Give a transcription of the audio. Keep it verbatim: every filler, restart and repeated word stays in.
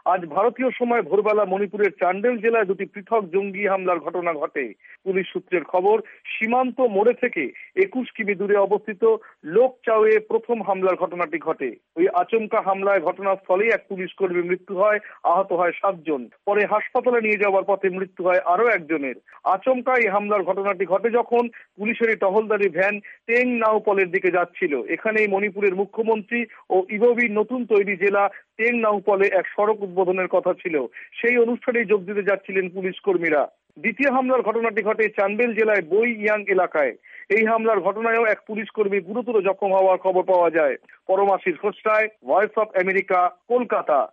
আজ ভারতীয় সময় ভোরবেলা মণিপুরের চান্ডেল জেলায় দুটি পৃথক জঙ্গি হামলার ঘটনা ঘটে। পুলিশ সূত্রের খবর, সীমান্ত মোড়ে থেকে একুশ কিমি দূরে অবস্থিত লোকচাওয়ে প্রথম হামলার ঘটনাটি ঘটে। ওই আচমকা হামলায় ঘটনাস্থলেই এক পুলিশ কর্মীর মৃত্যু হয়, আহত হয় সাতজন। পরে হাসপাতালে নিয়ে যাওয়ার পথে মৃত্যু হয় আরো একজনের। আচমকা এই হামলার ঘটনাটি ঘটে যখন পুলিশের টহলদারি ভ্যান টেং নাওপলের দিকে যাচ্ছিল। এখানেই মণিপুরের মুখ্যমন্ত্রী ও ইবোবির নতুন তৈরি জেলা টেং নাওপলে এক সড়ক উদ্বোধনের কথা ছিল। সেই অনুষ্ঠানে যোগ দিতে যাচ্ছিলেন পুলিশ কর্মীরা। দ্বিতীয় হামলার ঘটনাটি ঘটে চান্ডেল জেলায় বই ইয়াং এলাকায়। এই হামলার ঘটনায়ও এক পুলিশ কর্মী গুরুতর জখম হওয়ার খবর পাওয়া যায়। Paramashis Ghoshray, voice of America, Kolkata.